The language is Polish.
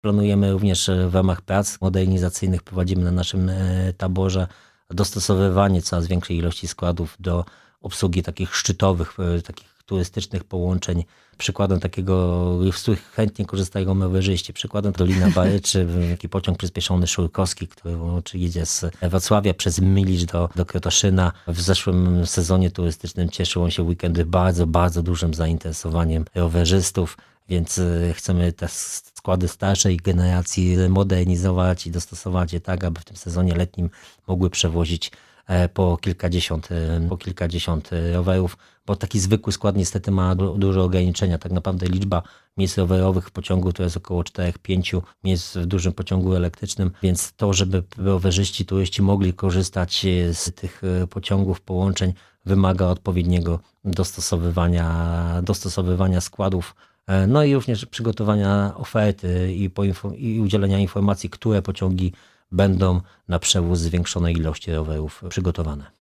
Planujemy również w ramach prac modernizacyjnych, prowadzimy na naszym taborze dostosowywanie coraz większej ilości składów do obsługi takich szczytowych, takich turystycznych połączeń. Przykładem takiego, z których chętnie korzystają rowerzyści, przykładem Dolina Baryczy, taki pociąg przyspieszony szurkowski, który jedzie z Wrocławia przez Mylicz do Krotoszyna. W zeszłym sezonie turystycznym cieszył on się weekendy bardzo, bardzo dużym zainteresowaniem rowerzystów, więc chcemy te składy starszej generacji modernizować i dostosować je tak, aby w tym sezonie letnim mogły przewozić po kilkadziesiąt rowerów, bo taki zwykły skład niestety ma duże ograniczenia. Tak naprawdę liczba miejsc rowerowych w pociągu to jest około 4-5 miejsc w dużym pociągu elektrycznym, więc to, żeby rowerzyści, turyści mogli korzystać z tych pociągów, połączeń, wymaga odpowiedniego dostosowywania składów, no i również przygotowania oferty i udzielenia informacji, które pociągi będą na przewóz zwiększonej ilości rowerów przygotowane.